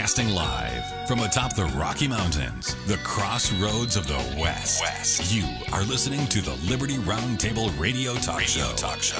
Broadcasting live from atop the Rocky Mountains, the crossroads of the West. You are listening to the Liberty Roundtable Radio Talk Show.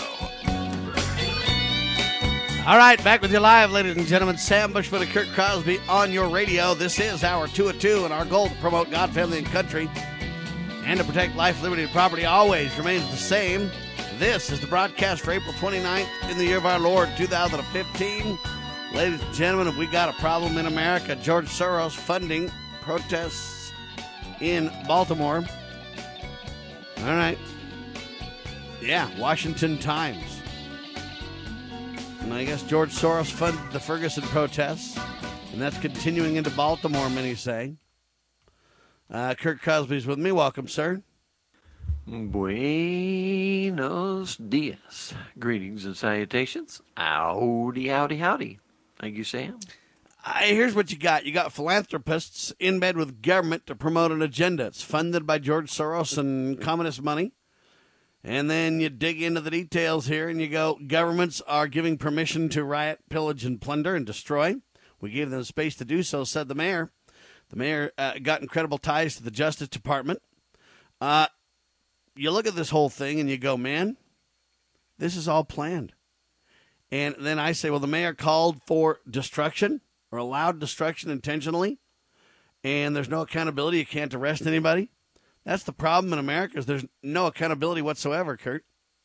All right, back with you live, ladies and gentlemen. Sam Bushman and Kurt Crosby on your radio. This is our 2 at 2, and our goal to promote God, family, and country and to protect life, liberty, and property always remains the same. This is the broadcast for April 29th in the year of our Lord, 2015. Ladies and gentlemen, if we got a problem in America, George Soros funding protests in Baltimore. All right. Yeah, Washington Times. And I guess George Soros funded the Ferguson protests, and that's continuing into Baltimore, many say. Kurt Crosby's with me. Welcome, sir. Buenos dias. Greetings and salutations. Howdy, howdy, howdy. Thank you, Sam. Here's what you got. You got philanthropists in bed with government to promote an agenda. It's funded by George Soros and communist money. And then you dig into the details here and you go, governments are giving permission to riot, pillage, and plunder and destroy. We gave them space to do so, said the mayor. The mayor got incredible ties to the Justice Department. You look at this whole thing and you go, man, this is all planned. And then I say, well, the mayor called for destruction or allowed destruction intentionally, and there's no accountability. You can't arrest anybody. That's the problem in America is there's no accountability whatsoever, Kurt.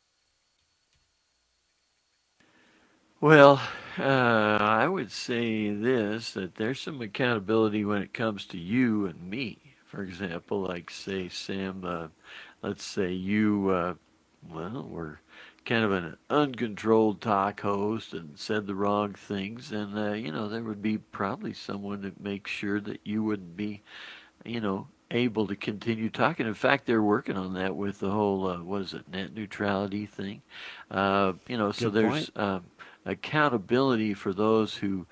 Well, I would say this, that there's some accountability when it comes to you and me. For example, like, say, Sam, let's say you, were kind of an uncontrolled talk host and said the wrong things, and, there would be probably someone to make sure that you wouldn't be, able to continue talking. In fact, they're working on that with the whole, net neutrality thing. So there's accountability for those who,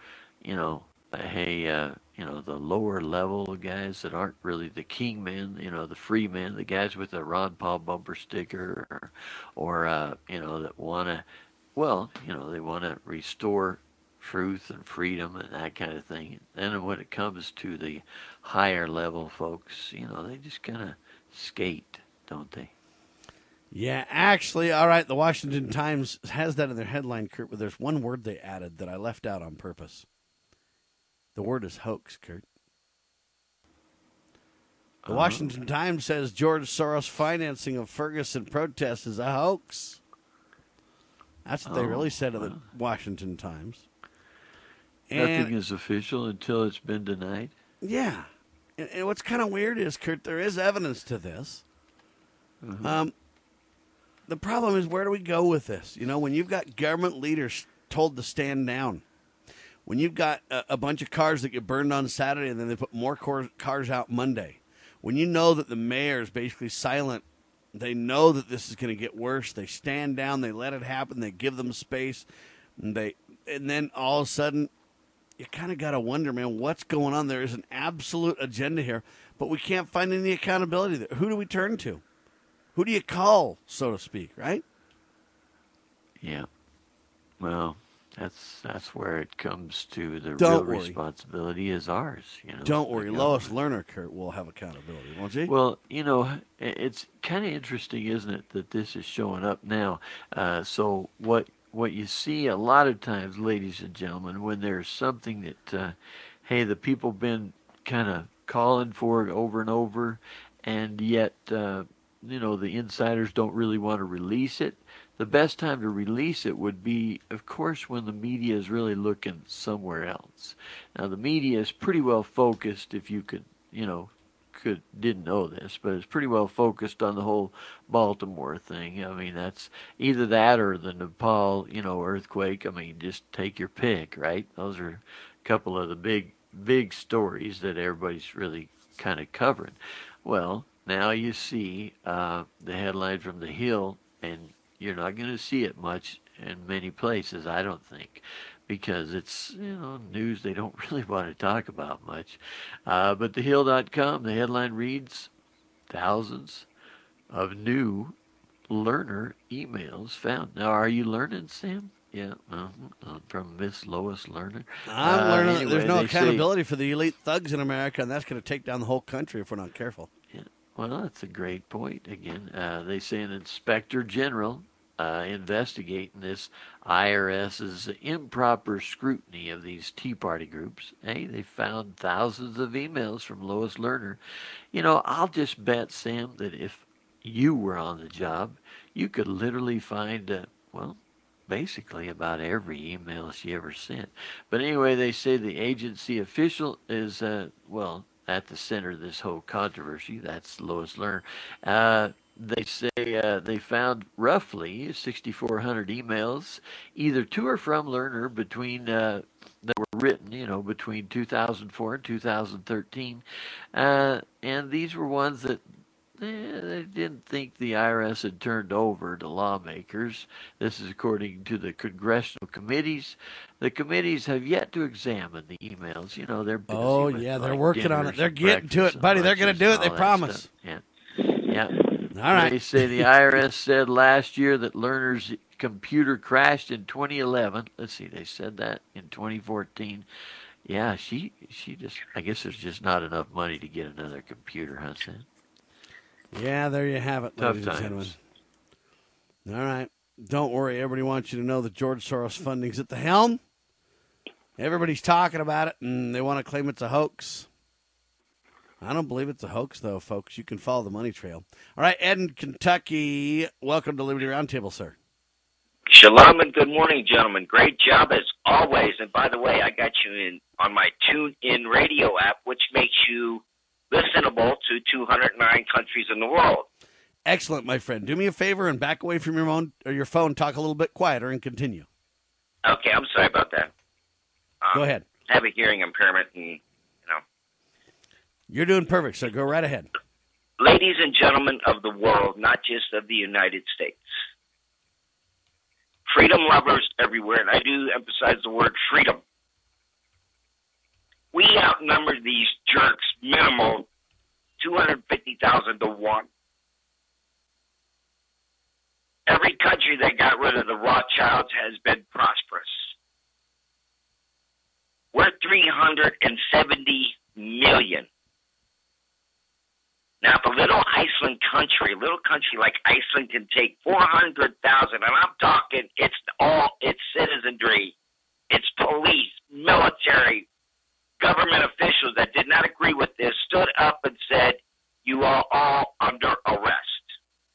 the lower level guys that aren't really the king men, the free men, the guys with the Ron Paul bumper sticker or that want to, they want to restore truth and freedom and that kind of thing. And then when it comes to the higher level folks, they just kind of skate, don't they? Yeah, actually, all right, the Washington Times has that in their headline, Kurt, but there's one word they added that I left out on purpose. The word is hoax, Kurt. The Washington Times says George Soros' financing of Ferguson protests is a hoax. That's what they really said to the Washington Times. Nothing is official until it's been denied. Yeah. And what's kind of weird is, Kurt, there is evidence to this. Mm-hmm. The problem is, where do we go with this? When you've got government leaders told to stand down, when you've got a bunch of cars that get burned on Saturday and then they put more cars out Monday, when you know that the mayor is basically silent, they know that this is going to get worse. They stand down, they let it happen, they give them space, and then all of a sudden, you kind of got to wonder, man, what's going on? There is an absolute agenda here, but we can't find any accountability there. Who do we turn to? Who do you call, so to speak, right? Yeah. Well, that's where it comes to the Don't real worry. Responsibility is ours. Don't worry. Lois Lerner, Kurt, will have accountability, won't she? Well, it's kind of interesting, isn't it, that this is showing up now. So what you see a lot of times, ladies and gentlemen, when there's something that, the people been kind of calling for it over and over, and yet, the insiders don't really want to release it. The best time to release it would be, of course, when the media is really looking somewhere else. Now, the media is pretty well focused, if you didn't know this, but it's pretty well focused on the whole Baltimore thing. I mean, that's either that or the Nepal, earthquake. I mean, just take your pick, right? Those are a couple of the big stories that everybody's really kind of covering. Well, now you see the headline from The Hill, and you're not going to see it much in many places, I don't think, because it's, news they don't really want to talk about much. But thehill.com, the headline reads, thousands of new learner emails found. Now, are you learning, Sam? Yeah, from Miss Lois Lerner. I'm learning that Anyway, there's no they say, accountability for the elite thugs in America, and that's going to take down the whole country if we're not careful. yeah, well, that's a great point. Again, they say an inspector general investigating this IRS's improper scrutiny of these Tea Party groups. Hey, they found thousands of emails from Lois Lerner. I'll just bet, Sam, that if you were on the job, you could literally find, well, basically about every email she ever sent. But anyway, they say the agency official is, well, at the center of this whole controversy. That's Lois Lerner. They say they found roughly 6,400 emails, either to or from Lerner between that were written, between 2004 and 2013, and these were ones that they didn't think the IRS had turned over to lawmakers. This is according to the congressional committees. The committees have yet to examine the emails. They're busy with, they're like, working on it. dinners They're and getting to breakfasts it, and buddy. They're going to lunches do it. and They all that promise. stuff. Yeah. All right. They say the IRS said last year that Lerner's computer crashed in 2011. Let's see, they said that in 2014. Yeah, she just, I guess there's just not enough money to get another computer, huh, Sam? Yeah, there you have it, Tough ladies and gentlemen. times. All right. Don't worry. Everybody wants you to know that George Soros funding's at the helm. Everybody's talking about it, and they want to claim it's a hoax. I don't believe it's a hoax, though, folks. You can follow the money trail. All right, Ed in Kentucky, welcome to Liberty Roundtable, sir. Shalom and good morning, gentlemen. Great job as always. And by the way, I got you in on my TuneIn radio app, which makes you listenable to 209 countries in the world. Excellent, my friend. Do me a favor and back away from your phone, talk a little bit quieter, and continue. Okay, I'm sorry about that. Go ahead. I have a hearing impairment, and You're doing perfect, so go right ahead. ladies and gentlemen of the world, not just of the United States, freedom lovers everywhere, and I do emphasize the word freedom. We outnumber these jerks minimal 250,000 to 1. Every country that got rid of the Rothschilds has been prosperous. We're 370 million. Now, if a little country like Iceland can take 400,000, and I'm talking, it's citizenry, it's police, military, government officials that did not agree with this, stood up and said, you are all under arrest.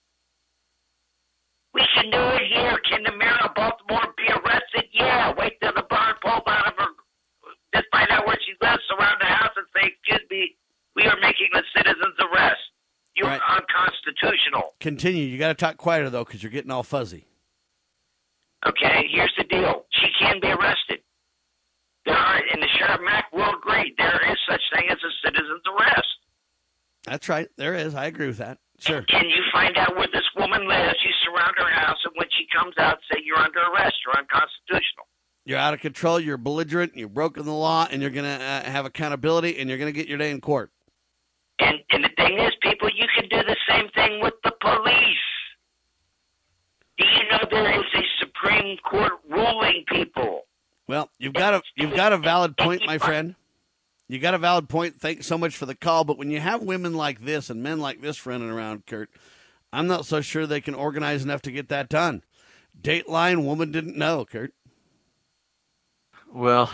We can do it here. Can the mayor of Baltimore be arrested? Yeah. Wait till the barn pulls out of her. Just find out where she lives, surround the house, and say, excuse me, we are making a citizen's arrest. You're unconstitutional. Continue. You got to talk quieter, though, because you're getting all fuzzy. Okay, here's the deal. She can be arrested. And the Sheriff Mack will agree, there is such thing as a citizen's arrest. That's right. There is. I agree with that. Sure. And you find out where this woman lives, you surround her house, and when she comes out, say you're under arrest, you're unconstitutional. You're out of control, you're belligerent, you've broken the law, and you're going to have accountability, and you're going to get your day in court. And the thing is, people, you can do the same thing with the police. Do you know there is a Supreme Court ruling, people? Well, you've got a valid point, my friend. You got a valid point. Thanks so much for the call. But when you have women like this and men like this running around, Kurt, I'm not so sure they can organize enough to get that done. Dateline, woman didn't know, Kurt. Well,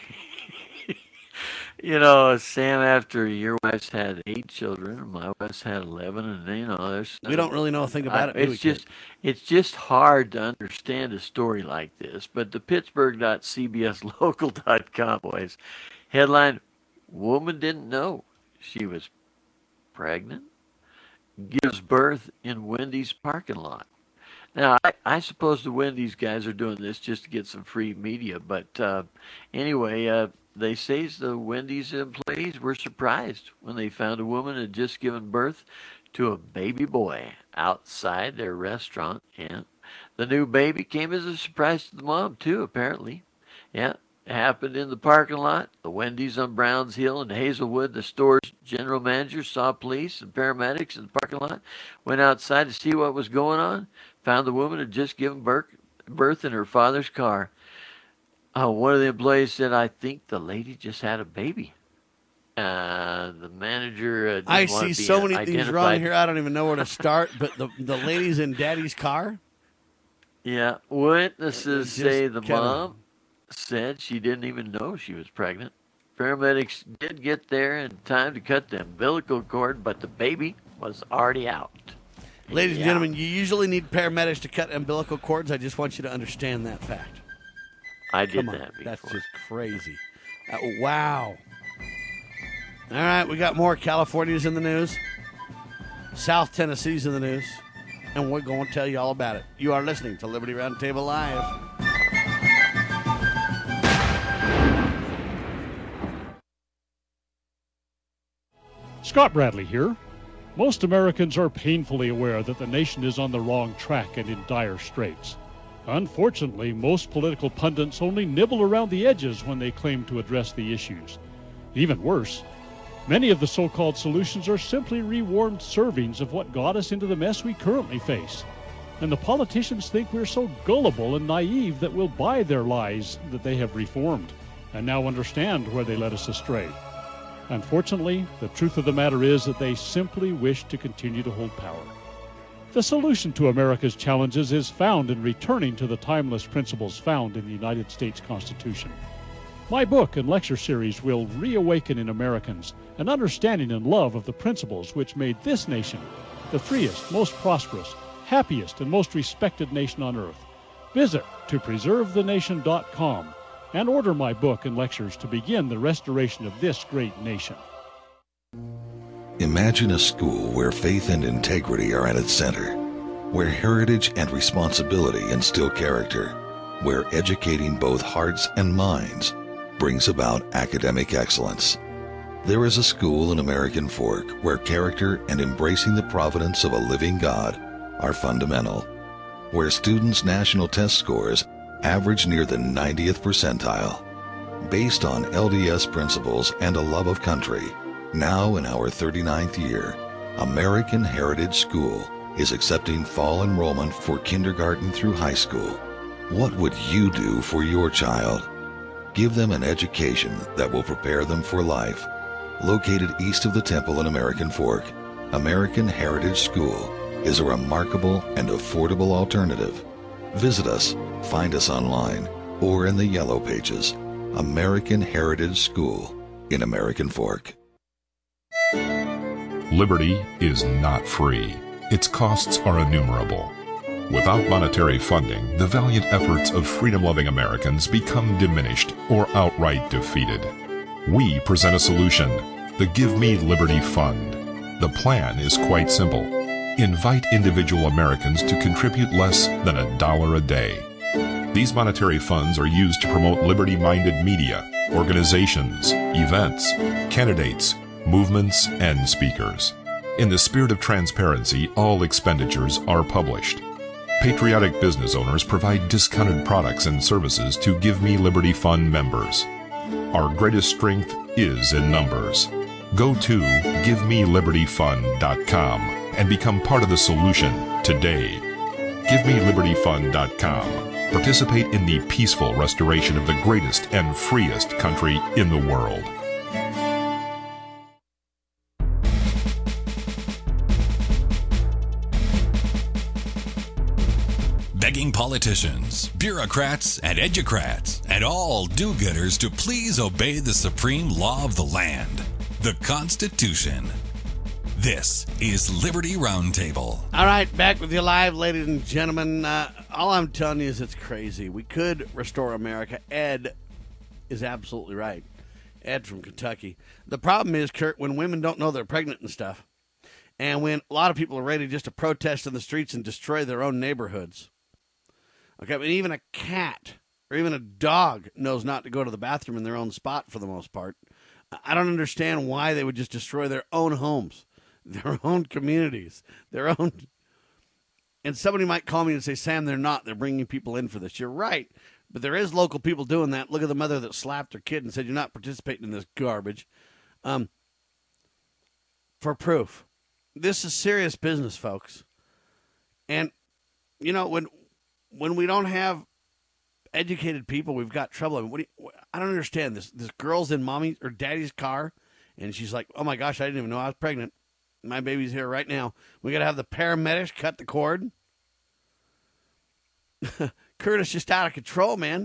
Sam, after your wife's had 8 children, my wife's had 11, and there's We don't really know a thing about it. It's just hard to understand a story like this. But the Pittsburgh.cbslocal.com boys headline: Woman didn't know she was pregnant, gives birth in Wendy's parking lot. Now, I suppose the Wendy's guys are doing this just to get some free media, but anyway, they say the Wendy's employees were surprised when they found a woman had just given birth to a baby boy outside their restaurant. Yeah, the new baby came as a surprise to the mom, too, apparently. Yeah. It happened in the parking lot, the Wendy's on Browns Hill in Hazelwood. The store's general manager saw police and paramedics in the parking lot, went outside to see what was going on, found the woman had just given birth birth in her father's car. One of the employees said, "I think the lady just had a baby." The manager didn't I want see to be so many things identified. wrong here. I don't even know where to start. But the lady's in Daddy's car. Yeah, witnesses Just say the kinda- mom said she didn't even know she was pregnant. Paramedics did get there in time to cut the umbilical cord, but the baby was already out. Ladies and Yeah. gentlemen, you usually need paramedics to cut umbilical cords. I just want you to understand that fact. I did Come on, that before. that's just crazy. Wow. All right, we got more. California's in the news. South Tennessee's in the news. And we're going to tell you all about it. You are listening to Liberty Roundtable Live. Scott Bradley here. Most Americans are painfully aware that the nation is on the wrong track and in dire straits. Unfortunately, most political pundits only nibble around the edges when they claim to address the issues. Even worse, many of the so-called solutions are simply rewarmed servings of what got us into the mess we currently face. And the politicians think we're so gullible and naive that we'll buy their lies that they have reformed and now understand where they led us astray. Unfortunately, the truth of the matter is that they simply wish to continue to hold power. The solution to America's challenges is found in returning to the timeless principles found in the United States Constitution. My book and lecture series will reawaken in Americans an understanding and love of the principles which made this nation the freest, most prosperous, happiest, and most respected nation on earth. Visit topreservethenation.com and order my book and lectures to begin the restoration of this great nation. Imagine a school where faith and integrity are at its center, where heritage and responsibility instill character, where educating both hearts and minds brings about academic excellence. There is a school in American Fork where character and embracing the providence of a living God are fundamental, where students' national test scores average near the 90th percentile. Based on LDS principles and a love of country, now in our 39th year, American Heritage School is accepting fall enrollment for kindergarten through high school. What would you do for your child? Give them an education that will prepare them for life. Located east of the temple in American Fork, American Heritage School is a remarkable and affordable alternative. Visit us, find us online, or in the Yellow Pages. American Heritage School in American Fork. Liberty is not free. Its costs are innumerable. Without monetary funding, the valiant efforts of freedom-loving Americans become diminished or outright defeated. We present a solution, the Give Me Liberty Fund. The plan is quite simple. Invite individual Americans to contribute less than $1 a day. These monetary funds are used to promote liberty-minded media, organizations, events, candidates, movements, and speakers. In the spirit of transparency, all expenditures are published. Patriotic business owners provide discounted products and services to Give Me Liberty Fund members. Our greatest strength is in numbers. Go to GiveMeLibertyFund.com and become part of the solution today. GiveMeLibertyFund.com. Participate in the peaceful restoration of the greatest and freest country in the world. Begging politicians, bureaucrats, and educrats, and all do-gooders to please obey the supreme law of the land, the Constitution. This is Liberty Roundtable. All right, back with you live, ladies and gentlemen. All I'm telling you is it's crazy. We could restore America. Ed is absolutely right. Ed from Kentucky. The problem is, Kurt, when women don't know they're pregnant and stuff, and when a lot of people are ready just to protest in the streets and destroy their own neighborhoods. Okay, but even a cat or even a dog knows not to go to the bathroom in their own spot for the most part. I don't understand why they would just destroy their own homes, their own communities, their own. And somebody might call me and say, Sam, they're not. They're bringing people in for this. You're right. But there is local people doing that. Look at the mother that slapped her kid and said, you're not participating in this garbage. For proof. This is serious business, folks. And, you know, when we don't have educated people, we've got trouble. I mean, I don't understand this. This girl's in mommy or daddy's car, and she's like, "Oh my gosh, I didn't even know I was pregnant. My baby's here right now. We got to have the paramedics cut the cord." Curtis, just out of control, man.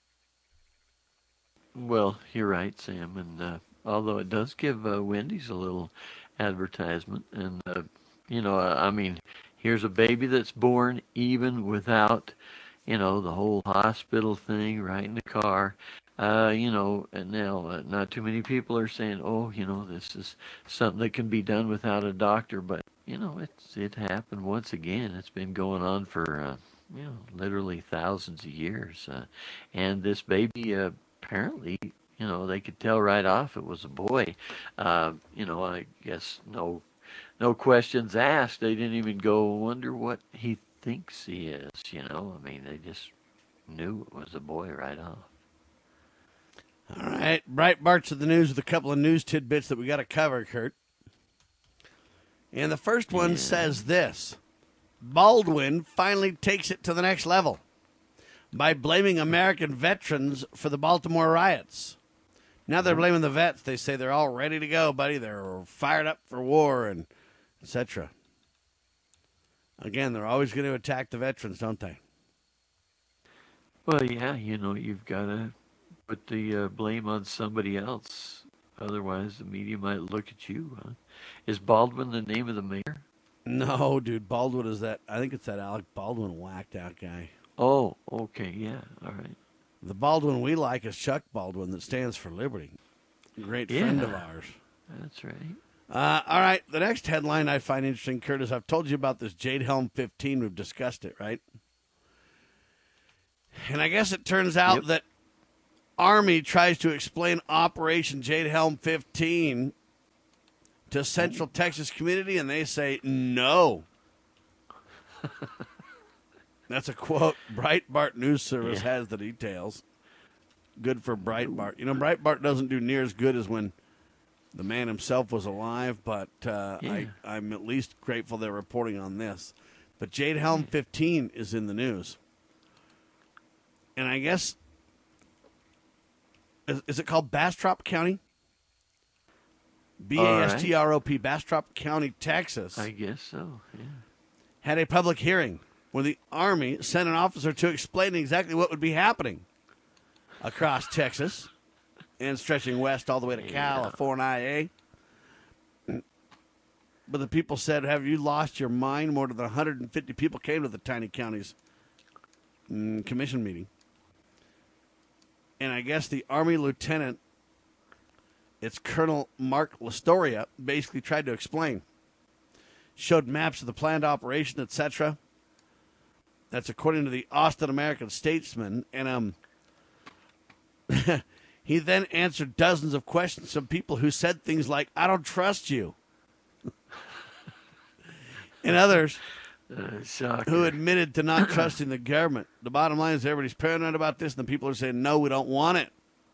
Well, you're right, Sam. And although it does give Wendy's a little advertisement, and I mean, here's a baby that's born even without, the whole hospital thing right in the car. And now not too many people are saying, "Oh, this is something that can be done without a doctor." But it happened once again. It's been going on for literally thousands of years, and this baby apparently, they could tell right off it was a boy. I guess no questions asked. They didn't even go wonder what he thinks he is. I mean, they just knew it was a boy right off. All right, Breitbart's of the news with a couple of news tidbits that we got to cover, Kurt. And the first one says this: Baldwin finally takes it to the next level by blaming American veterans for the Baltimore riots. Now they're blaming the vets. They say they're all ready to go, buddy. They're fired up for war and etc. Again, they're always going to attack the veterans, don't they? Well, yeah, you've got to put the blame on somebody else. Otherwise, the media might look at you. Huh? Is Baldwin the name of the mayor? No, dude. Baldwin is that. I think it's that Alec Baldwin whacked out guy. Oh, okay. Yeah. All right. The Baldwin we like is Chuck Baldwin, that stands for liberty. Great friend of ours. That's right. All right. The next headline I find interesting, Curtis, I've told you about this Jade Helm 15. We've discussed it, right? And I guess it turns out that Army tries to explain Operation Jade Helm 15 to Central Texas community, and they say no. That's a quote. Breitbart News Service has the details. Good for Breitbart. Breitbart doesn't do near as good as when the man himself was alive, but I'm at least grateful they're reporting on this. But Jade Helm 15 is in the news. And I guess, is it called Bastrop County? Bastrop, Bastrop County, Texas. I guess so, yeah. Had a public hearing where the Army sent an officer to explain exactly what would be happening across Texas and stretching west all the way to California. But the people said, "Have you lost your mind?" More than 150 people came to the tiny county's commission meeting. And I guess the Army lieutenant, it's Colonel Mark Lastoria, basically tried to explain. Showed maps of the planned operation, etc. That's according to the Austin American-Statesman. And he then answered dozens of questions from people who said things like, "I don't trust you." And others who admitted to not trusting the government. The bottom line is everybody's paranoid about this, and the people are saying, "No, we don't want it."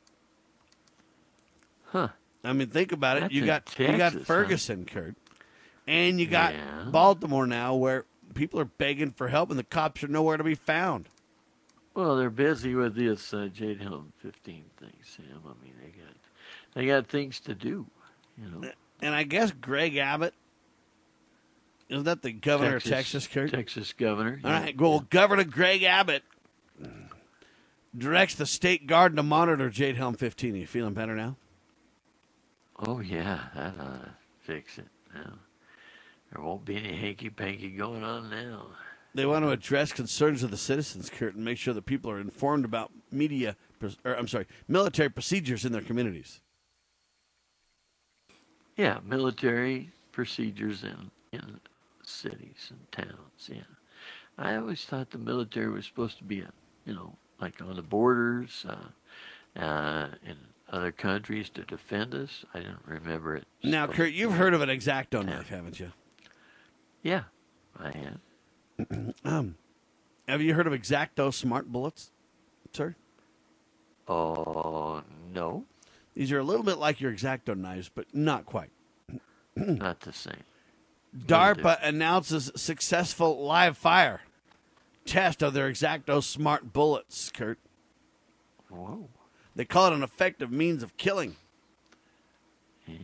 Huh. I mean, think about it. That's You got Ferguson, Kurt, and you got Baltimore now, where people are begging for help, and the cops are nowhere to be found. Well, they're busy with this Jade Helm 15 thing, Sam. I mean, they got things to do, And I guess Greg Abbott, isn't that the governor of Texas, Kurt? Texas governor. All right, well, Governor Greg Abbott directs the state guard to monitor Jade Helm 15. Are you feeling better now? Oh, yeah, that ought to fix it now. There won't be any hanky-panky going on now. They want to address concerns of the citizens, Kurt, and make sure that people are informed about military procedures in their communities. Yeah, military procedures in cities and towns, yeah. I always thought the military was supposed to be, like on the borders in other countries to defend us. I didn't remember it. Now, Kurt, you've heard of an X-Acto knife, haven't you? Yeah, I have. Have you heard of X-Acto smart bullets, sir? Oh, no. These are a little bit like your X-Acto knives, but not quite. Not the same. DARPA announces successful live fire test of their X-Acto smart bullets, Kurt. Whoa. They call it an effective means of killing. Yeah.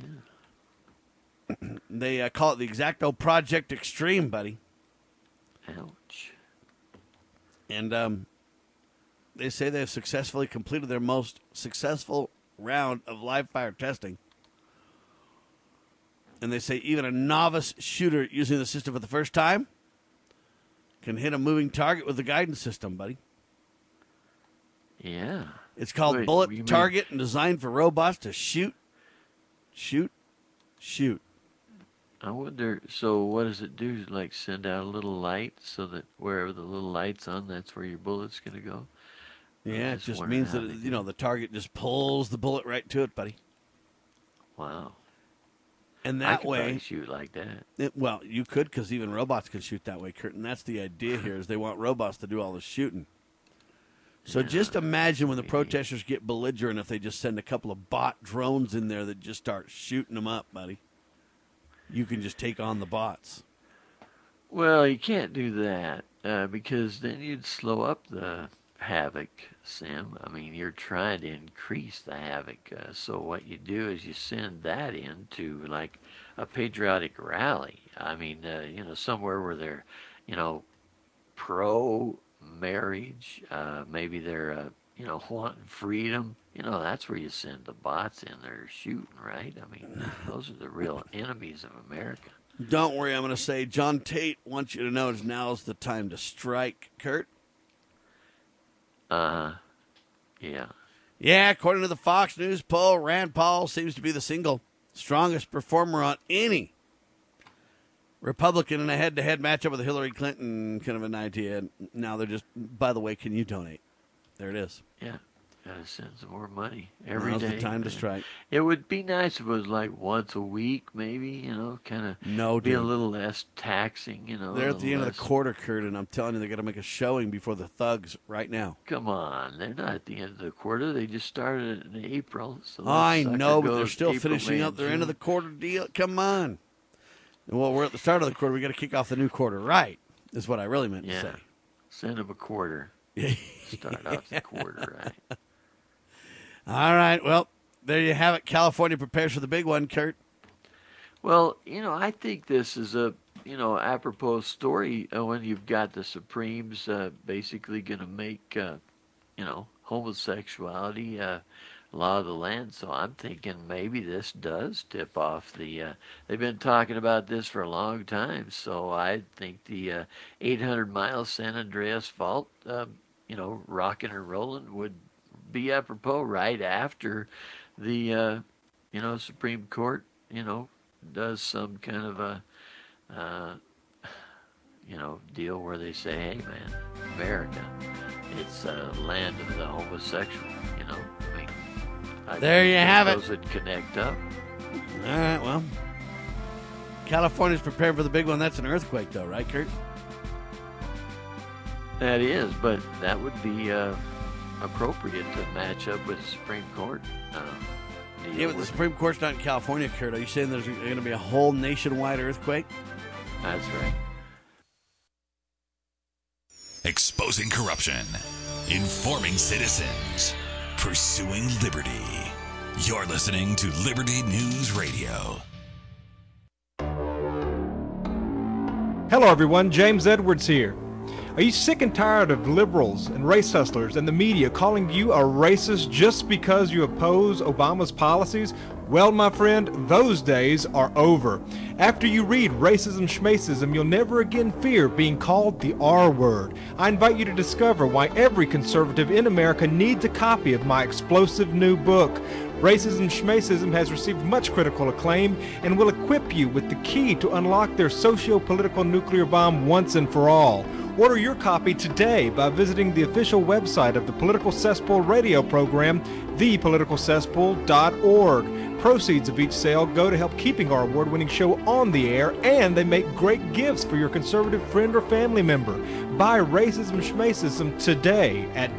They call it the X-Acto Project Extreme, buddy. Ouch. And they say they've successfully completed their most successful round of live fire testing. And they say even a novice shooter using the system for the first time can hit a moving target with the guidance system, buddy. Yeah. It's called Wait, Bullet you Target and designed for robots to shoot. I wonder, so what does it do? Like send out a little light so that wherever the little light's on, that's where your bullet's going to go? Yeah, it just means that, the target just pulls the bullet right to it, buddy. Wow. And I that could way, probably shoot like that. well, you could, because even robots can shoot that way, Kurt. And that's the idea here, is they want robots to do all the shooting. So Yeah. just imagine when the protesters get belligerent if they just send a couple of bot drones in there that just start shooting them up, buddy. You can just take on the bots. Well, you can't do that because then you'd slow up the havoc, Sam. I mean, you're trying to increase the havoc. So what you do is you send that into like a patriotic rally. I mean, somewhere where they're, pro-marriage. Maybe they're, wanting freedom. That's where you send the bots in there shooting, right? I mean, those are the real enemies of America. Don't worry, I'm going to say John Tate wants you to know now's the time to strike, Kurt. Yeah. Yeah, according to the Fox News poll, Rand Paul seems to be the single strongest performer on any Republican in a head-to-head matchup with Hillary Clinton. Kind of an idea. Now they're just, by the way, can you donate? There it is. Yeah. Gotta send some more money every day. Now's the time to strike. It would be nice if it was like once a week, maybe, kind of be a little less taxing, They're at the end of the quarter, Kurt, and I'm telling you, they got to make a showing before the thugs right now. Come on, they're not at the end of the quarter. They just started in April. So I know, but they're still April, finishing May, up their June. end of the quarter deal. Come on. Well, we're at the start of the quarter. We got to kick off the new quarter right, is what I really meant to say. Send them a quarter. Start off the quarter, right? All right, well, there you have it. California prepares for the big one, Kurt. Well, I think this is a, apropos story when you've got the Supremes basically going to make, homosexuality law of the land. So I'm thinking maybe this does tip off the, they've been talking about this for a long time. So I think the 800-mile San Andreas Fault, rocking and rolling would be apropos right after the, Supreme Court, does some kind of a, deal where they say, hey, man, America, it's a land of the homosexual, I mean, there you have it. Those would connect up. All right, well, California's prepared for the big one. That's an earthquake, though, right, Kurt? That is, but that would be appropriate to match up with the Supreme Court. Yeah, but the Supreme Court's not in California, Kurt. Are you saying there's going to be a whole nationwide earthquake? That's right. Exposing corruption, informing citizens, pursuing liberty. You're listening to Liberty News Radio. Hello, everyone. James Edwards here. Are you sick and tired of liberals and race hustlers and the media calling you a racist just because you oppose Obama's policies? Well, my friend, those days are over. After you read Racism Schmacism, you'll never again fear being called the R word. I invite you to discover why every conservative in America needs a copy of my explosive new book. Racism Schmacism has received much critical acclaim and will equip you with the key to unlock their socio-political nuclear bomb once and for all. Order your copy today by visiting the official website of the Political Cesspool radio program, thepoliticalcesspool.org. Proceeds of each sale go to help keeping our award-winning show on the air, and they make great gifts for your conservative friend or family member. Buy Racism Schmacism today at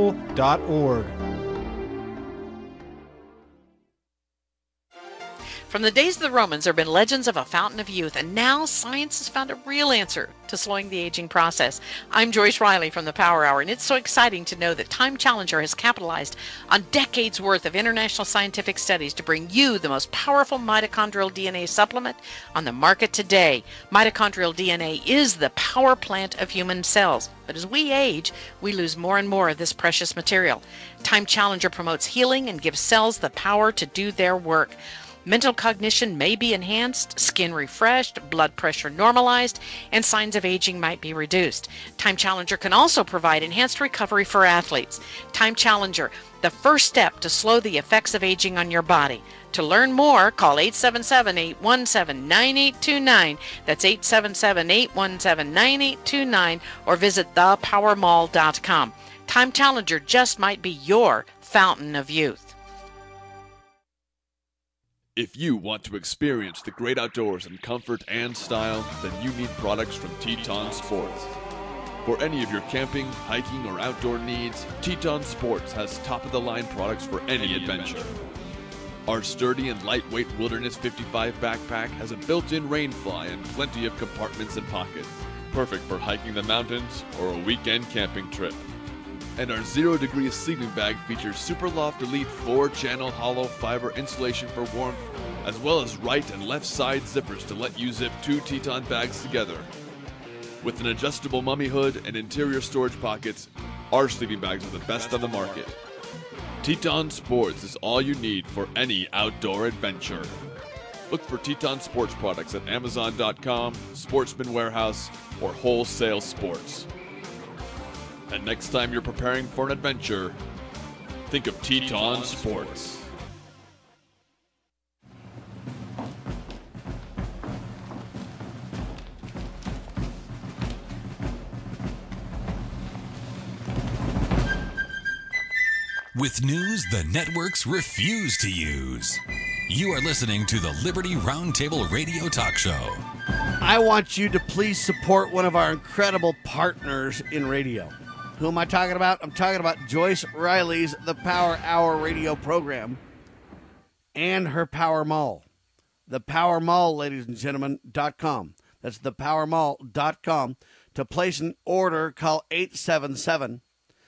www.thepoliticalcesspool.org. From the days of the Romans, there have been legends of a fountain of youth, and now science has found a real answer to slowing the aging process. I'm Joyce Riley from the Power Hour, and it's so exciting to know that Time Challenger has capitalized on decades worth of international scientific studies to bring you the most powerful mitochondrial DNA supplement on the market today. Mitochondrial DNA is the power plant of human cells, but as we age, we lose more and more of this precious material. Time Challenger promotes healing and gives cells the power to do their work. Mental cognition may be enhanced, skin refreshed, blood pressure normalized, and signs of aging might be reduced. Time Challenger can also provide enhanced recovery for athletes. Time Challenger, the first step to slow the effects of aging on your body. To learn more, call 877-817-9829. That's 877-817-9829, or visit thepowermall.com. Time Challenger just might be your fountain of youth. If you want to experience the great outdoors in comfort and style, then you need products from Teton Sports. For any of your camping, hiking, or outdoor needs, Teton Sports has top-of-the-line products for any adventure. Our sturdy and lightweight Wilderness 55 backpack has a built-in rain fly and plenty of compartments and pockets, perfect for hiking the mountains or a weekend camping trip. And our 0 Degrees sleeping bag features Superloft Elite 4-channel hollow fiber insulation for warmth, as well as right and left side zippers to let you zip 2 Teton bags together. With an adjustable mummy hood and interior storage pockets, our sleeping bags are the best on the market. Teton Sports is all you need for any outdoor adventure. Look for Teton Sports products at Amazon.com, Sportsman Warehouse, or Wholesale Sports. And next time you're preparing for an adventure, think of Teton Sports. With news the networks refuse to use. You are listening to the Liberty Roundtable Radio Talk Show. I want you to please support one of our incredible partners in radio. Who am I talking about? I'm talking about Joyce Riley's The Power Hour radio program and her Power Mall. The Power Mall, ladies and gentlemen, .com. That's thepowermall.com. To place an order, call 877-817-9829.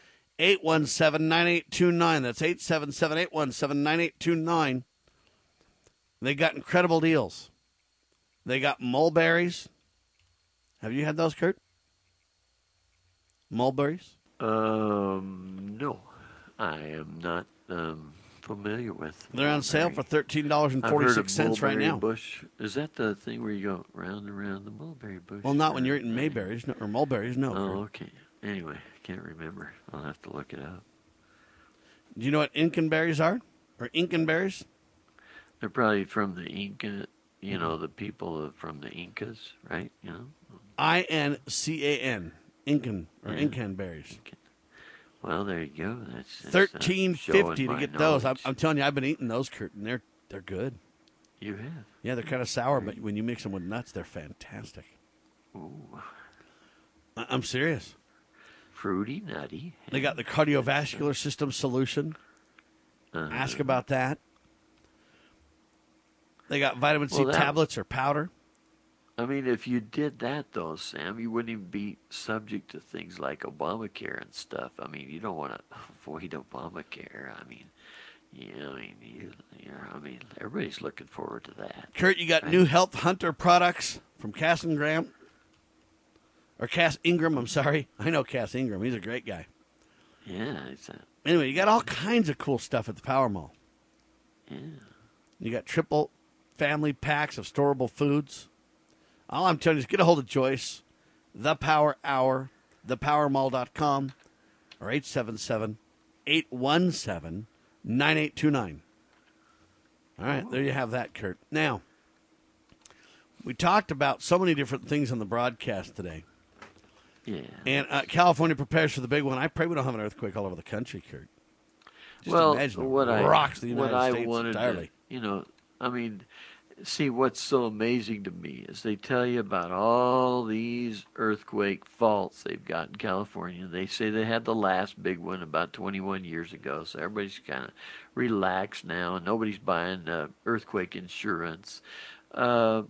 That's 877-817-9829. They got incredible deals. They got mulberries. Have you had those, Kurt? Mulberries? No, I am not familiar with. They're on sale for $13.46 right now. Bush. Is that the thing where you go round and round the mulberry bush? Well, not when you're eating mayberries or mulberries, no. Oh, okay. Anyway, I can't remember. I'll have to look it up. Do you know what Incanberries are? Or Incanberries? They're probably from the Inca, the people from the Incas, right? INCAN. Incan or Incanberries. Well, there you go. That's $13.50 to get those. knowledge. I'm telling you, I've been eating those, Kurt, and they're good. You have? Yeah, they're kind of sour, but when you mix them with nuts, they're fantastic. Ooh. I'm serious. Fruity, nutty. They got the cardiovascular system solution. Ask about that. They got vitamin C tablets or powder. I mean, if you did that, though, Sam, you wouldn't even be subject to things like Obamacare and stuff. I mean, you don't want to avoid Obamacare. I mean, everybody's looking forward to that. Kurt, you got new Health Hunter products from Cass Ingram. Or Cass Ingram, I'm sorry. I know Cass Ingram. He's a great guy. Yeah. Anyway, you got all kinds of cool stuff at the Power Mall. Yeah. You got triple family packs of storable foods. All I'm telling you is get a hold of Joyce, The Power Hour, thepowermall.com, or 877-817-9829. All right, there you have that, Kurt. Now, we talked about so many different things on the broadcast today. Yeah. And California prepares for the big one. I pray we don't have an earthquake all over the country, Kurt. Just imagine it rocks the United States entirely. See, what's so amazing to me is they tell you about all these earthquake faults they've got in California. They say they had the last big one about 21 years ago, so everybody's kind of relaxed now, and nobody's buying earthquake insurance. But,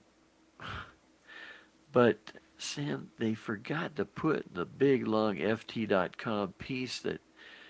Sam, they forgot to put the big, long FT.com piece that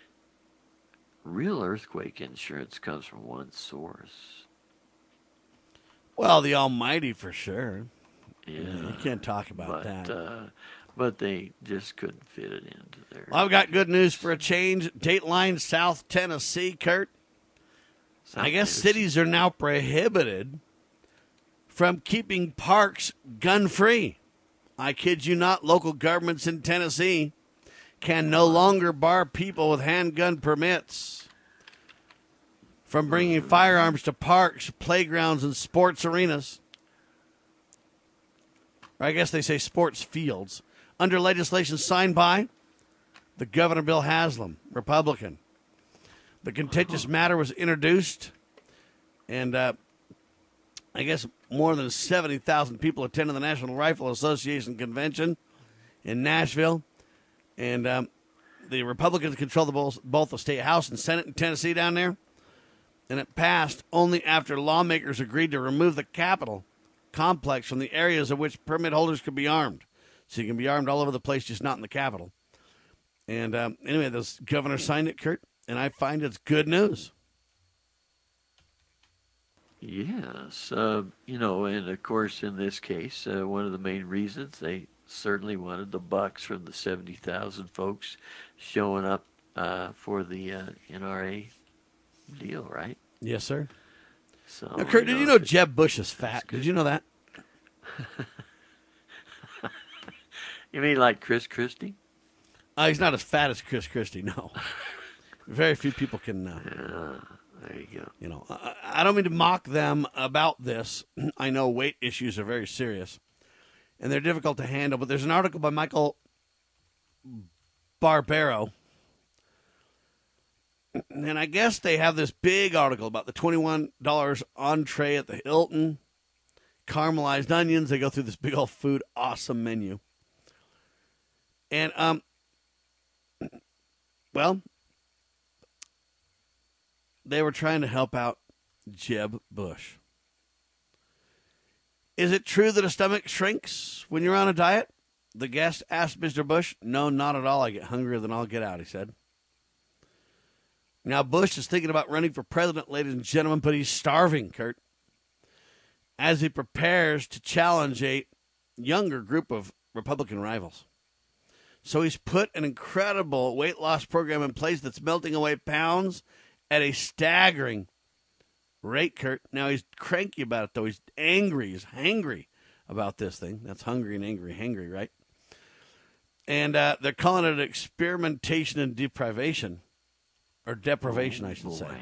real earthquake insurance comes from one source. Well, the Almighty for sure. Yeah, you can't talk about that. But they just couldn't fit it into there. Well, I've got good news for a change. Dateline, South Tennessee, Kurt. I guess cities are now prohibited from keeping parks gun-free. I kid you not, local governments in Tennessee can no longer bar people with handgun permits from bringing firearms to parks, playgrounds, and sports arenas. Or I guess they say sports fields. Under legislation signed by the Governor Bill Haslam, Republican. The contentious matter was introduced, and I guess more than 70,000 people attended the National Rifle Association convention in Nashville. And the Republicans control both the state House and Senate in Tennessee down there. And it passed only after lawmakers agreed to remove the Capitol complex from the areas in which permit holders could be armed. So you can be armed all over the place, just not in the Capitol. And anyway, the governor signed it, Kurt, and I find it's good news. Yes. And of course, in this case, one of the main reasons they certainly wanted the bucks from the 70,000 folks showing up for the NRA deal, right? Yes, sir. So, now, Kurt, did you know Jeb Bush is fat? Did you know that? You mean like Chris Christie? He's not as fat as Chris Christie, no. Very few people can. There you go. You know, I don't mean to mock them about this. I know weight issues are very serious, and they're difficult to handle. But there's an article by Michael Barbero, and I guess they have this big article about the $21 entree at the Hilton, caramelized onions. They go through this big old food awesome menu. And, well, they were trying to help out Jeb Bush. Is it true that a stomach shrinks when you're on a diet? The guest asked Mr. Bush. No, not at all. I get hungrier than I'll get out, he said. Now, Bush is thinking about running for president, ladies and gentlemen, but he's starving, Kurt, as he prepares to challenge a younger group of Republican rivals. So he's put an incredible weight loss program in place that's melting away pounds at a staggering rate, Kurt. Now, he's cranky about it, though. He's angry. He's hangry about this thing. That's hungry and angry, hangry, right? And they're calling it experimentation and deprivation. Or deprivation, I should say.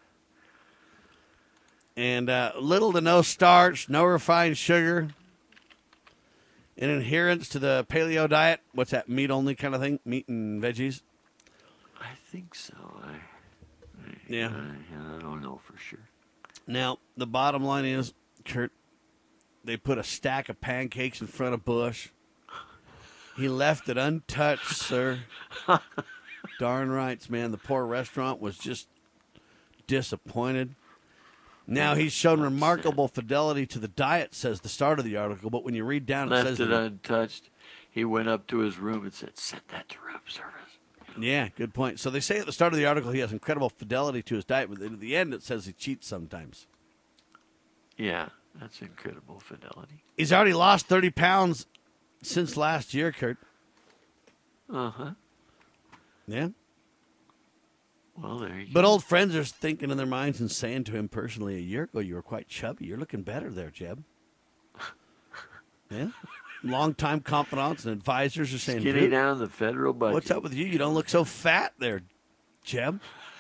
And little to no starch, no refined sugar. In adherence to the paleo diet, what's that, meat-only kind of thing? Meat and veggies? I think so. Yeah. I don't know for sure. Now, the bottom line is, Kurt, they put a stack of pancakes in front of Bush. He left it untouched, sir. Darn rights, man. The poor restaurant was just disappointed. Now, he's shown remarkable fidelity to the diet, says the start of the article, but when you read down, it says... Left it untouched. He went up to his room and said, send that to room service. Yeah, good point. So they say at the start of the article he has incredible fidelity to his diet, but at the end it says he cheats sometimes. Yeah, that's incredible fidelity. He's already lost 30 pounds since last year, Kurt. Uh-huh. Yeah. Well, there you go. But old friends are thinking in their minds and saying to him personally, a year ago you were quite chubby. You're looking better there, Jeb. Yeah. Longtime confidants and advisors are saying, skinny down the federal budget. What's up with you? You don't look so fat there, Jeb.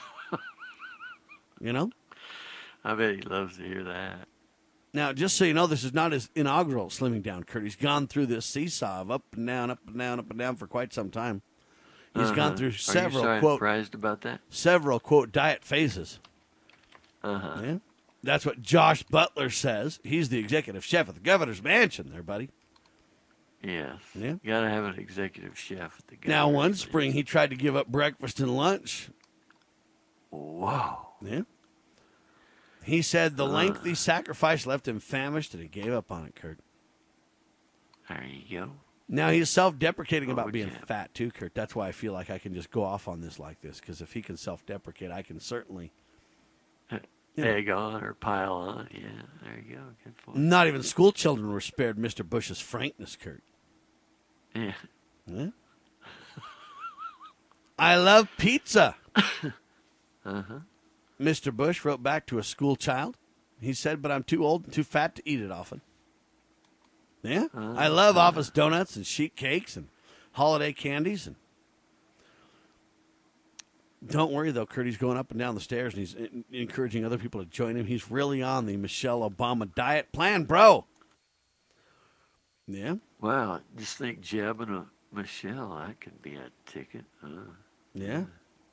You know? I bet he loves to hear that. Now, just so you know, this is not his inaugural slimming down, Kurt. He's gone through this seesaw of up and down, up and down, up and down for quite some time. He's gone through several, Are you surprised about that? Several, quote, diet phases. Uh-huh. Yeah. That's what Josh Butler says. He's the executive chef at the governor's mansion there, buddy. Yes. Yeah. You got to have an executive chef at the Now, governor's one spring, he tried to give up breakfast and lunch. Wow. Yeah. He said the lengthy sacrifice left him famished, and he gave up on it, Kurt. There you go. Now, he's self-deprecating about would being you have? fat, too, Kurt. That's why I feel like I can just go off on this like this, because if he can self-deprecate, I can certainly... Egg on or pile on. Yeah, there you go. Good point. Not even school children were spared Mr. Bush's frankness, Kurt. Yeah. Yeah. I love pizza. Uh-huh. Mr. Bush wrote back to a school child. He said, but I'm too old and too fat to eat it often. Yeah. I love office donuts and sheet cakes and holiday candies. And don't worry, though, Kurt. He's going up and down the stairs, and he's encouraging other people to join him. He's really on the Michelle Obama diet plan, bro. Yeah. Wow. Just think Jeb and a Michelle. That could be a ticket. Yeah.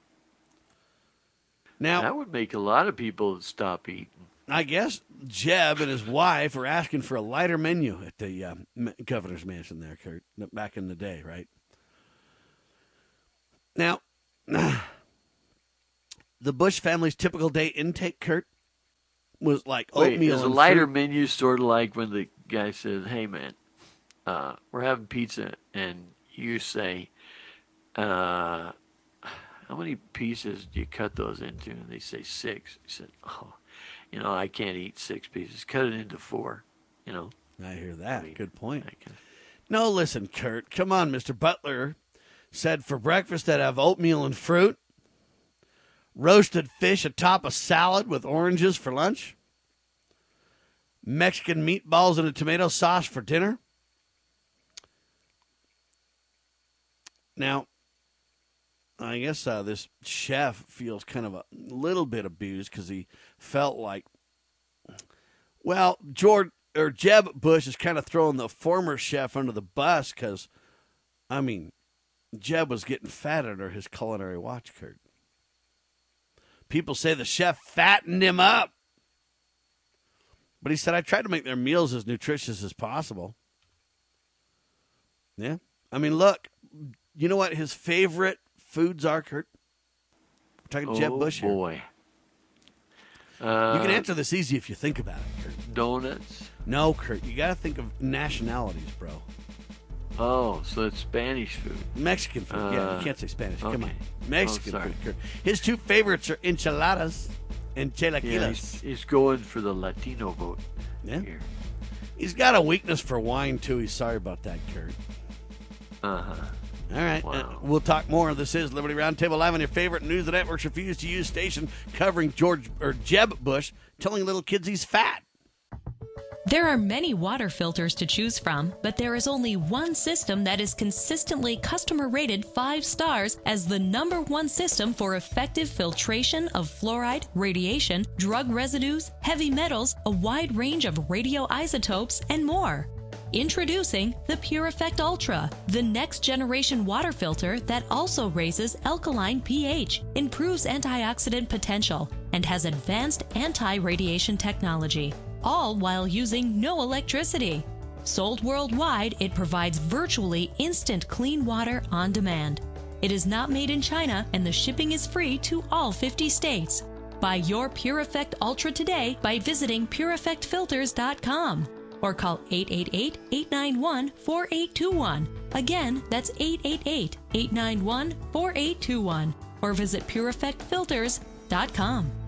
Now, that would make a lot of people stop eating. I guess Jeb and his wife are asking for a lighter menu at the governor's mansion there, Kurt, back in the day, right? Now, the Bush family's typical day intake, Kurt, was like oatmeal is a and lighter fruit. menu sort of like when the guy says, hey, man, we're having pizza, and you say, how many pieces do you cut those into? And they say 6. He said, oh, I can't eat 6 pieces. Cut it into 4, I hear that. I mean, good point. No, listen, Kurt. Come on, Mr. Butler said for breakfast that have oatmeal and fruit, roasted fish atop a salad with oranges for lunch, Mexican meatballs and a tomato sauce for dinner. Now, I guess this chef feels kind of a little bit abused because he felt like, well, Jeb Bush is kind of throwing the former chef under the bus because, I mean, Jeb was getting fat under his culinary watch, Kurt. People say the chef fattened him up. But he said, I tried to make their meals as nutritious as possible. Yeah. I mean, look, you know what his favorite foods are, Kurt? We're talking Jeb Bush here. Oh, boy. You can answer this easy if you think about it, Kurt. Donuts? No, Kurt. You got to think of nationalities, bro. Oh, so it's Spanish food. Mexican food. Yeah, you can't say Spanish. Okay. Come on. Mexican sorry. food, Kurt. His two favorites are enchiladas and chilaquiles. Yeah, he's going for the Latino vote. Yeah. Here. He's got a weakness for wine, too. He's sorry about that, Kurt. Uh-huh. All right. Wow. We'll talk more. This is Liberty Roundtable Live on your favorite news the networks refuse to use station covering Jeb Bush, telling little kids he's fat. There are many water filters to choose from, but there is only one system that is consistently customer rated 5 stars as the #1 system for effective filtration of fluoride, radiation, drug residues, heavy metals, a wide range of radioisotopes, and more. Introducing the Pure Effect Ultra, the next generation water filter that also raises alkaline pH, improves antioxidant potential, and has advanced anti-radiation technology, all while using no electricity. Sold worldwide, it provides virtually instant clean water on demand. It is not made in China, and the shipping is free to all 50 states. Buy your Pure Effect Ultra today by visiting PureEffectFilters.com. or call 888-891-4821. Again, that's 888-891-4821. Or visit PureEffectFilters.com.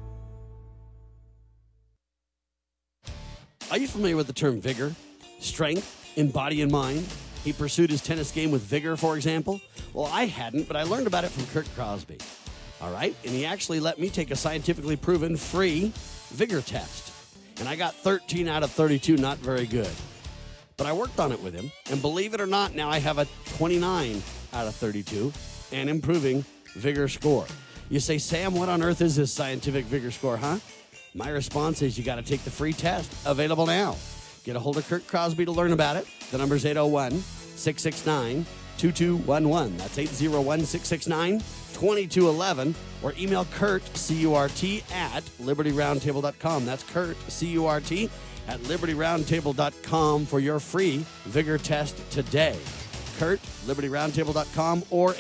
Are you familiar with the term vigor, strength in body and mind? He pursued his tennis game with vigor, for example. Well, I hadn't, but I learned about it from Kurt Crosby. All right? And he actually let me take a scientifically proven free vigor test. And I got 13 out of 32, not very good. But I worked on it with him, and believe it or not, now I have a 29 out of 32 and improving vigor score. You say, Sam, what on earth is this scientific vigor score, huh? My response is you got to take the free test, available now. Get a hold of Kurt Crosby to learn about it. The number's 801-669-2727. 801-669-2211. That's 801-669-2211. Or email Kurt, C-U-R-T, at libertyroundtable.com. That's Kurt, C-U-R-T, at libertyroundtable.com for your free vigor test today. Kurt, libertyroundtable.com, or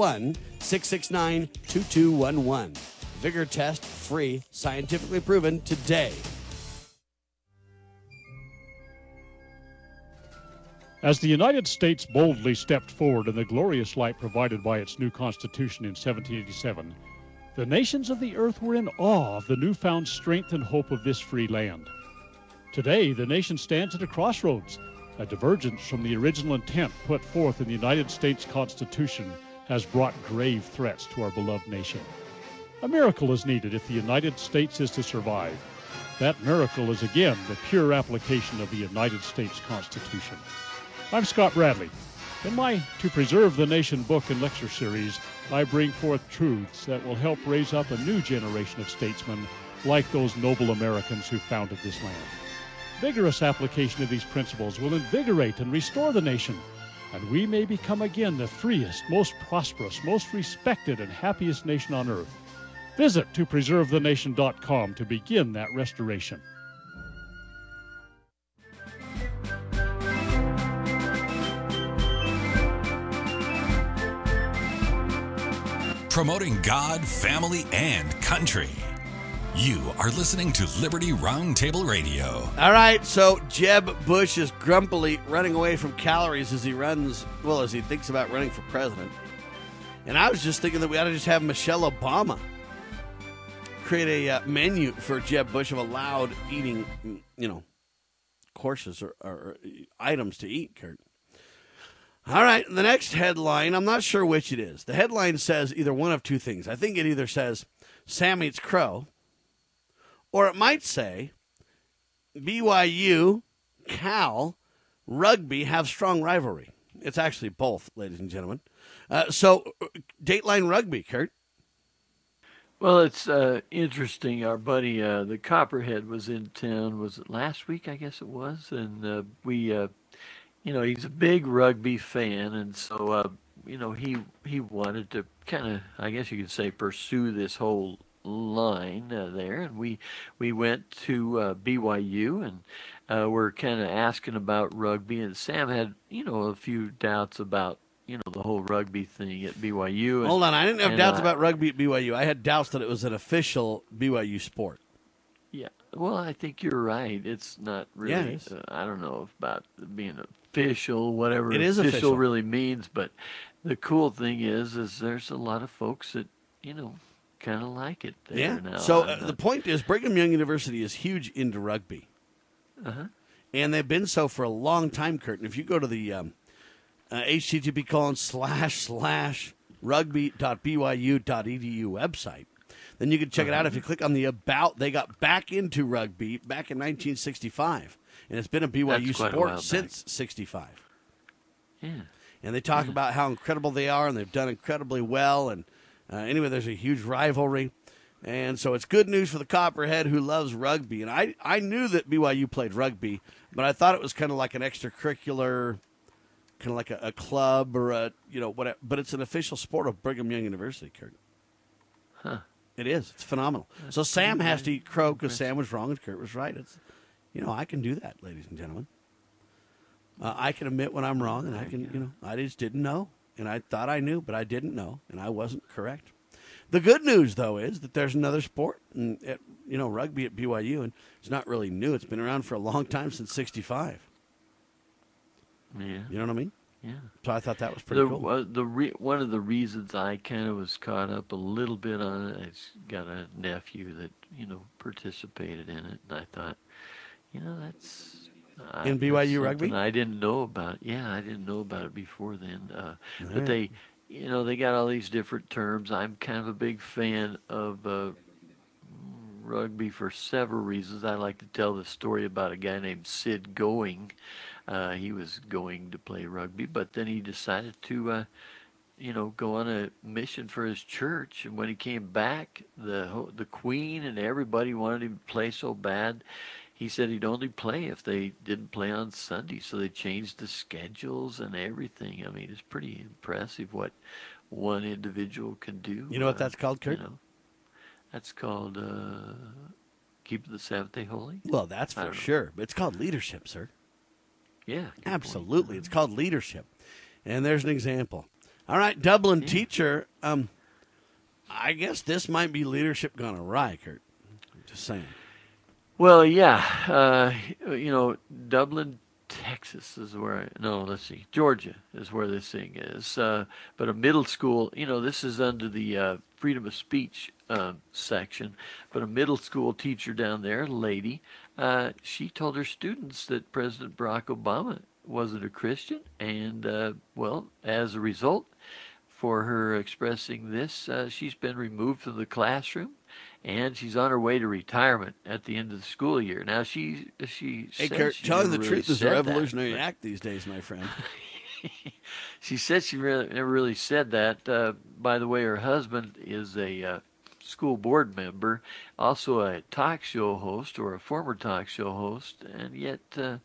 801-669-2211. Vigor test free, scientifically proven today. As the United States boldly stepped forward in the glorious light provided by its new Constitution in 1787, the nations of the earth were in awe of the newfound strength and hope of this free land. Today, the nation stands at a crossroads. A divergence from the original intent put forth in the United States Constitution has brought grave threats to our beloved nation. A miracle is needed if the United States is to survive. That miracle is again the pure application of the United States Constitution. I'm Scott Bradley. In my To Preserve the Nation book and lecture series, I bring forth truths that will help raise up a new generation of statesmen like those noble Americans who founded this land. Vigorous application of these principles will invigorate and restore the nation, and we may become again the freest, most prosperous, most respected, and happiest nation on earth. Visit topreservethenation.com to begin that restoration. Promoting God, family, and country. You are listening to Liberty Roundtable Radio. All right, so Jeb Bush is grumpily running away from calories as he thinks about running for president. And I was just thinking that we ought to just have Michelle Obama create a menu for Jeb Bush of allowed eating, courses or items to eat, Kurt. All right, the next headline, I'm not sure which it is. The headline says either one of two things. I think it either says Sam eats crow, or it might say BYU, Cal, rugby have strong rivalry. It's actually both, ladies and gentlemen. So, Dateline Rugby, Kurt. Well, it's interesting. Our buddy, the Copperhead, was in town. Was it last week? I guess it was. And he's a big rugby fan, and so he wanted to kind of, I guess you could say, pursue this whole line there. And we went to BYU, and we're kind of asking about rugby. And Sam had a few doubts about the whole rugby thing at BYU. Hold on, I didn't have doubts about rugby at BYU. I had doubts that it was an official BYU sport. Yeah, well, I think you're right. It's not really. Yeah, it is. I don't know about being official, whatever it is official really means. But the cool thing is there's a lot of folks that kind of like it there now. So the point is, Brigham Young University is huge into rugby, and they've been so for a long time, Kurt. And if you go to the http://rugby.byu.edu website, then you can check it out. If you click on the About, they got back into rugby back in 1965. And it's been a BYU sport since 65. Yeah. And they talk about how incredible they are, and they've done incredibly well. And anyway, there's a huge rivalry. And so it's good news for the Copperhead who loves rugby. And I knew that BYU played rugby, but I thought it was kind of like an extracurricular, kind of like a club or whatever. But it's an official sport of Brigham Young University, Kurt. Huh. It is. It's phenomenal. So Sam has to eat crow because Sam was wrong and Kurt was right. It's, I can do that, ladies and gentlemen. I can admit when I'm wrong, and I can, I just didn't know. And I thought I knew, but I didn't know, and I wasn't correct. The good news, though, is that there's another sport, rugby at BYU, and it's not really new. It's been around for a long time, since 65. Yeah. You know what I mean? Yeah. So I thought that was pretty cool. One of the reasons I kind of was caught up a little bit on it, I've got a nephew that, participated in it, and I thought, that's... in BYU rugby? I didn't know about. Yeah, I didn't know about it before then. But they, they got all these different terms. I'm kind of a big fan of rugby for several reasons. I like to tell the story about a guy named Sid Going. He was going to play rugby, but then he decided to, go on a mission for his church. And when he came back, the Queen and everybody wanted him to play so bad. he said he'd only play if they didn't play on Sunday. So they changed the schedules and everything. I mean, it's pretty impressive what one individual can do. You know what that's called, Kurt? That's called keep the Sabbath day holy. Well, that's for sure. But it's called leadership, sir. Yeah. Absolutely. It's called leadership. And there's an example. All right, Dublin teacher. I guess this might be leadership gone awry, Kurt. I'm just saying. Well, yeah. Dublin, Texas is where Georgia is where this thing is. But a middle school, this is under the freedom of speech section. But a middle school teacher down there, a lady, she told her students that President Barack Obama wasn't a Christian. And, as a result, for her expressing this, she's been removed from the classroom. And she's on her way to retirement at the end of the school year. Now, she Hey, Kurt, telling the truth is a revolutionary act these days, my friend. She said she never really said that. By the way, her husband is a school board member, also a talk show host or a former talk show host. And yet,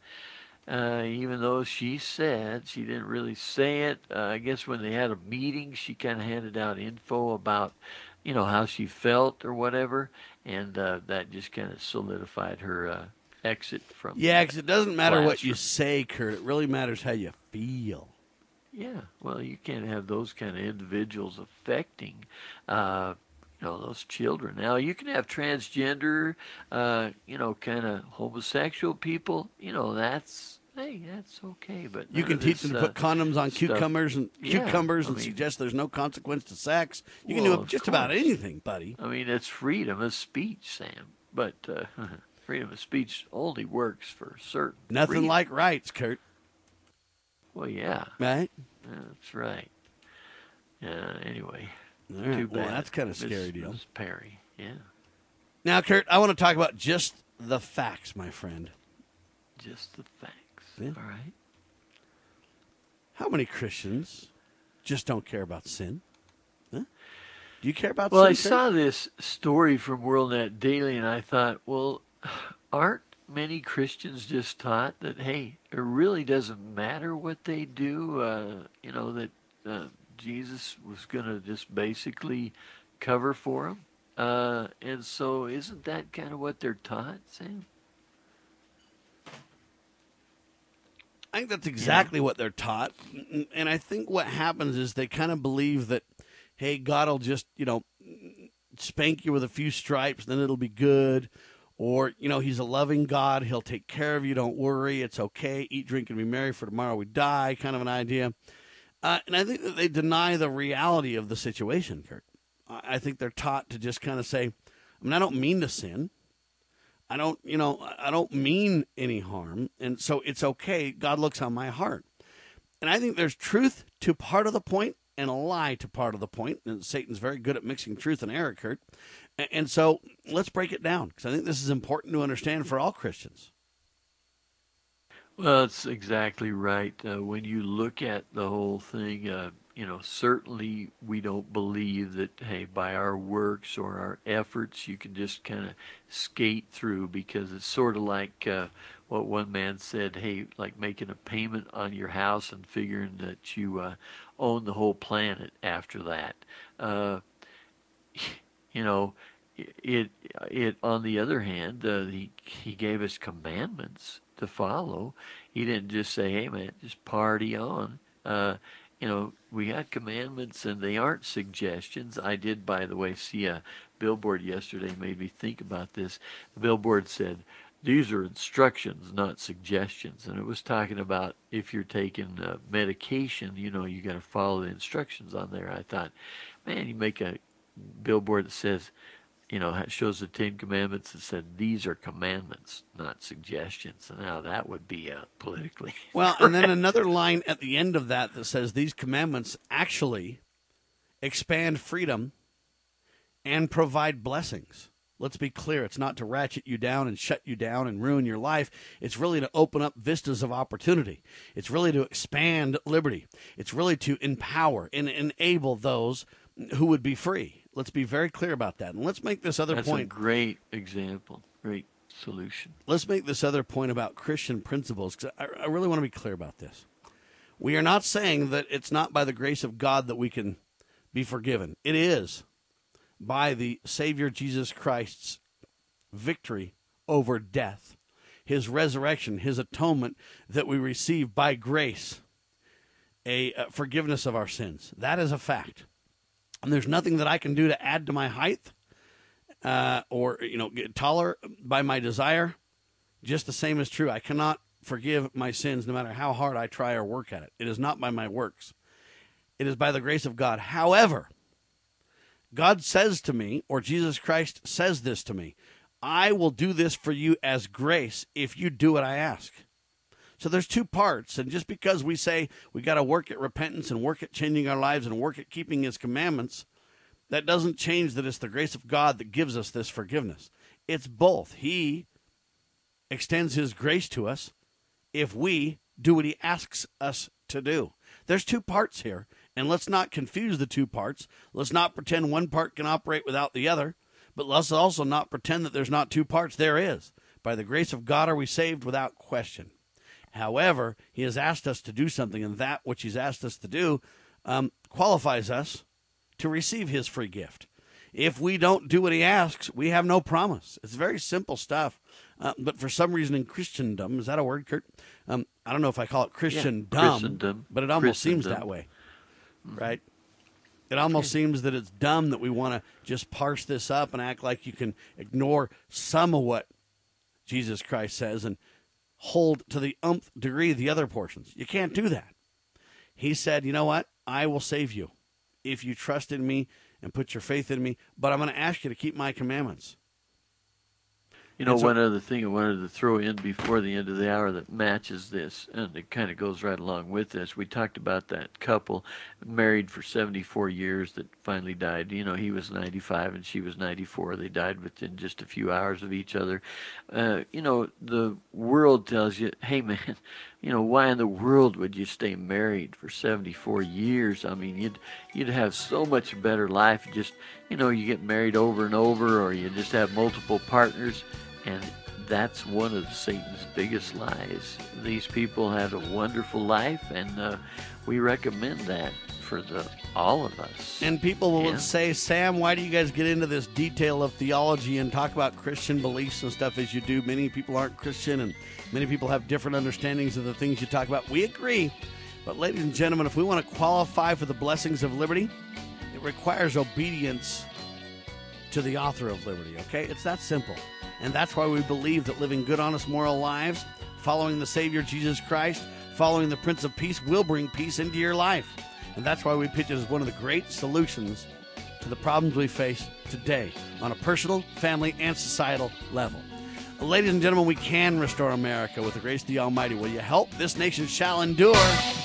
even though she said she didn't really say it, I guess when they had a meeting, she kind of handed out info about how she felt or whatever, and that just kind of solidified her exit from because it doesn't matter what you say, Kurt. It really matters how you feel. Yeah, well, you can't have those kind of individuals affecting, those children. Now, you can have transgender, kind of homosexual people. That's okay. But you can teach them to put condoms on cucumbers and suggest there's no consequence to sex. You can do just about anything, buddy. I mean, it's freedom of speech, Sam. But freedom of speech only works for certain. Nothing like rights, Kurt. Well, yeah. Right? That's right. Anyway. All right. Too bad. Well, that's kind of a scary deal. Ms. Perry, yeah. Now, Kurt, I want to talk about just the facts, my friend. Just the facts. Yeah. All right. How many Christians just don't care about sin? Huh? Do you care about sin? Well, I Kurt? saw this story from WorldNet Daily, and I thought, well, aren't many Christians just taught that, hey, it really doesn't matter what they do, that Jesus was going to just basically cover for them? And so isn't that kind of what they're taught, Sam? I think that's exactly what they're taught. And I think what happens is they kind of believe that, hey, God will just, spank you with a few stripes, then it'll be good. Or, he's a loving God. He'll take care of you. Don't worry. It's okay. Eat, drink, and be merry, for tomorrow we die, kind of an idea. And I think that they deny the reality of the situation, Kurt. I think they're taught to just kind of say, I don't mean to sin. I don't mean any harm. And so it's okay. God looks on my heart. And I think there's truth to part of the point and a lie to part of the point. And Satan's very good at mixing truth and error, Kurt. And so let's break it down, because I think this is important to understand for all Christians. Well, that's exactly right. When you look at the whole thing, certainly we don't believe that, hey, by our works or our efforts, you can just kind of skate through, because it's sort of like what one man said, hey, like making a payment on your house and figuring that you own the whole planet after that. It on the other hand, he gave us commandments to follow. He didn't just say, hey, man, just party on. We got commandments, and they aren't suggestions. I did, by the way, see a billboard yesterday, made me think about this. The billboard said, these are instructions, not suggestions. And it was talking about if you're taking medication, you got to follow the instructions on there. I thought, man, you make a billboard that says, it shows the 10 Commandments that said these are commandments, not suggestions. And now that would be politically well, and then another line at the end of that says these commandments actually expand freedom and provide blessings. Let's be clear. It's not to ratchet you down and shut you down and ruin your life. It's really to open up vistas of opportunity. It's really to expand liberty. It's really to empower and enable those who would be free. Let's be very clear about that. And let's make this other point. That's a great example. Great solution. Let's make this other point about Christian principles, because I really want to be clear about this. We are not saying that it's not by the grace of God that we can be forgiven. It is by the Savior Jesus Christ's victory over death, his resurrection, his atonement, that we receive by grace a forgiveness of our sins. That is a fact. And there's nothing that I can do to add to my height or get taller by my desire. Just the same is true. I cannot forgive my sins no matter how hard I try or work at it. It is not by my works. It is by the grace of God. However, God says to me, or Jesus Christ says this to me, I will do this for you as grace if you do what I ask. So there's two parts, and just because we say we got to work at repentance and work at changing our lives and work at keeping his commandments, that doesn't change that it's the grace of God that gives us this forgiveness. It's both. He extends his grace to us if we do what he asks us to do. There's two parts here, and let's not confuse the two parts. Let's not pretend one part can operate without the other, but let's also not pretend that there's not two parts. There is. By the grace of God are we saved without question. However, he has asked us to do something, and that which he's asked us to do qualifies us to receive his free gift. If we don't do what he asks, we have no promise. It's very simple stuff. But for some reason in Christendom, is that a word, Kurt? I don't know if I call it Christendom, but it almost seems that way, right? It almost seems that it's dumb that we want to just parse this up and act like you can ignore some of what Jesus Christ says and hold to the nth degree the other portions. You can't do that. He said, you know what? I will save you if you trust in me and put your faith in me, but I'm going to ask you to keep my commandments. One other thing I wanted to throw in before the end of the hour that matches this, and it kind of goes right along with this. We talked about that couple married for 74 years that finally died. He was 95 and she was 94. They died within just a few hours of each other. The world tells you, hey, man, why in the world would you stay married for 74 years? I mean, you'd have so much better life. Just, you get married over and over, or you just have multiple partners. And that's one of Satan's biggest lies. These people had a wonderful life, and we recommend that for all of us. And people will say, Sam, why do you guys get into this detail of theology and talk about Christian beliefs and stuff as you do? Many people aren't Christian, and many people have different understandings of the things you talk about. We agree. But ladies and gentlemen, if we want to qualify for the blessings of liberty, it requires obedience to the author of liberty, okay? It's that simple. And that's why we believe that living good, honest, moral lives, following the Savior Jesus Christ, following the Prince of Peace will bring peace into your life. And that's why we pitch it as one of the great solutions to the problems we face today on a personal, family, and societal level. Ladies and gentlemen, we can restore America with the grace of the Almighty. Will you help? This nation shall endure.